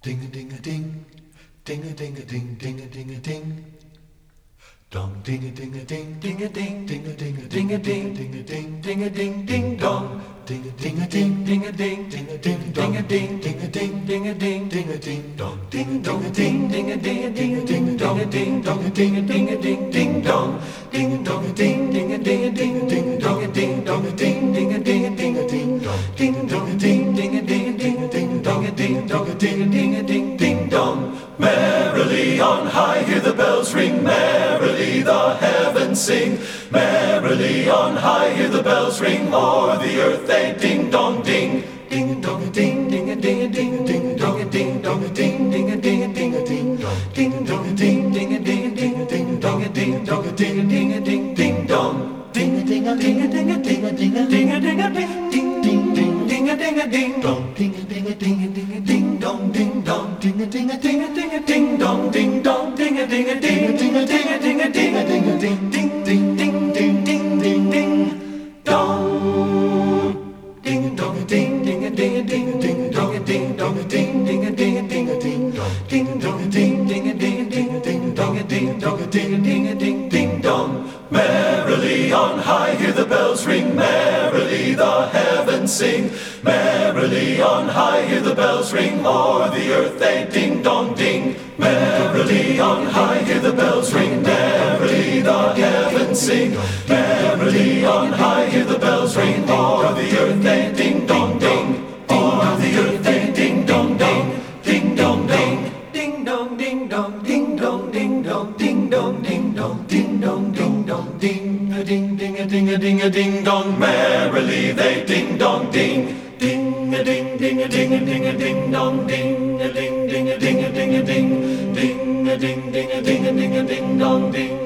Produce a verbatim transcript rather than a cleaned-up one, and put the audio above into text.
Ding a ding a ding, ding a ding a ding, ding a ding a ding. Dong ding a ding a ding, ding a ding, ding a ding a ding a ding, ding a ding, ding a ding ding dong. Ding a ding a ding, ding a ding, ding a ding, ding a ding, ding a ding, ding a ding, ding a ding dong. Ding dong a ding, ding a ding a ding a ding dong a ding dong a ding a ding a ding ding dong. Ding dong a ding, ding a ding a ding a ding dong a ding dong a ding, ding a ding a ding a ding dong. Ding dong a ding, ding a ding a ding a ding dong a ding dong a ding a ding a ding ding dong. Merrily on high, hear the bells ring, merrily the heavens sing. Merrily on high, hear the bells ring, o'er the earth they ding dong ding. Ding dong a ding, ding a ding a ding a ding dong a ding dong a ding, ding a ding a ding a ding dong. Ding dong a ding, ding a ding a ding a ding dong a ding dong a ding a ding a ding ding dong. Ding a ding a ding a ding a ding a ding a ding a ding a ding ding ding ding ding a ding a ding dong. Ding a ding a ding a ding a ding dong ding dong. Ding a ding a ding a ding a ding dong ding dong. Ding a ding a ding a ding a ding a ding a ding a ding a ding ding ding ding ding ding ding ding dong. Ding dong a ding, ding a ding a ding a ding dong a ding dong a ding, ding a ding a ding a ding dong. Ding dong a ding, ding a ding a ding a ding dong a ding dong a ding a ding a ding ding dong. Merrily on high, hear the bells ring, merrily the heavens sing. Merrily on high, hear the bells ring, o'er the earth they ding dong ding. Merrily on high, hear the bells ring, merrily the heavens sing. Merrily on high, hear the bells ring, o'er the earth they ding dong ding. O'er the earth they ding dong ding, ding dong ding, ding dong ding dong, ding dong ding dong, ding dong ding dong, ding dong ding dong, ding a ding ding a ding a ding a ding dong. Merrily they ding dong ding. Ding a ding ding a ding a ding a ding dong ding a ding ding a ding a ding a ding ding a ding ding a ding a ding a ding dong ding.